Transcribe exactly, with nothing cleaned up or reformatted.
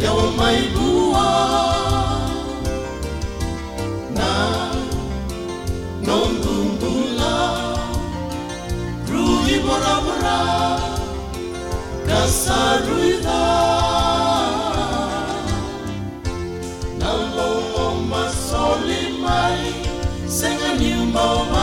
yawa mai bua na non bumbula rui bora bora kasaruida na lo masoli mai senga nyumba